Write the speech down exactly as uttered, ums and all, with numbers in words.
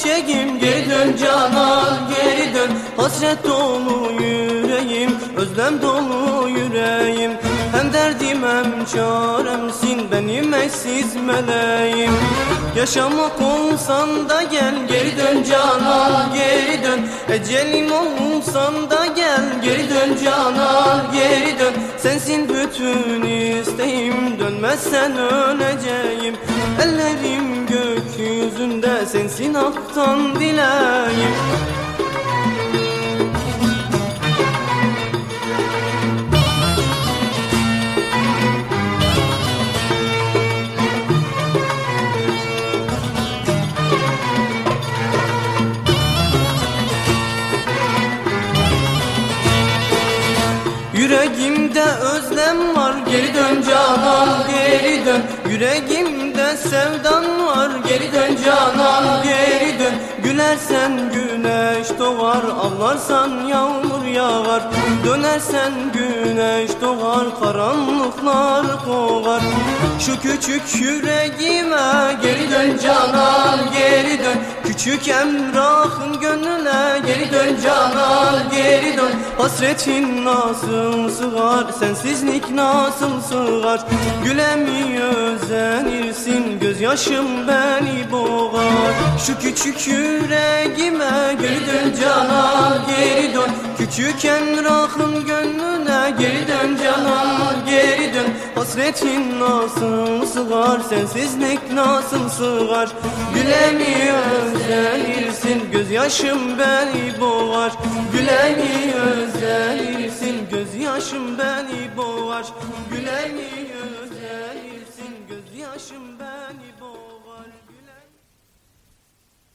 çiçeğim, geri dön canan, geri dön. Hasret dolu yüreğim, özlem dolu yüreğim. Hem derdim hem çaremsin, benim eşsiz meleğim. Yaşamak olsan da gel, geri dön canan, geri dön. Ecelim olsan da gel, geri dön canan, geri dön. Sensin bütün isteğim, dönmezsen öleceğim. Ellerim gökyüzünde, sensin haktan dileğim. Yüreğimde özlem var, geri dön canan, geri dön. Yüreğimde sevdan var, geri dön canan, geri dön. Gülersen güneş doğar, ağlarsan yağmur yağar. Dönersen güneş doğar, karanlıklar kovar. Şu küçük yüreğime geri dön canan, geri dön. Küçük Emrah'ın gönlüne geri dön canan, geri dön. Hasretin nasıl sığar, sensizlik nasıl sığar. Güle mi özenirsin, gözyaşım beni boğar. Şu küçük yüreğime geri dön canan, geri dön. Küçük Emrah'ın gönlüne geri dön canan, geri dön. Hasretin nasıl sığar, sensizlik nasıl sığar. Güle mi özenirsin, gözyaşım beni boğar. Güle mi özenirsin, gözyaşım beni boğar. Güle mi özenirsin, gözyaşım beni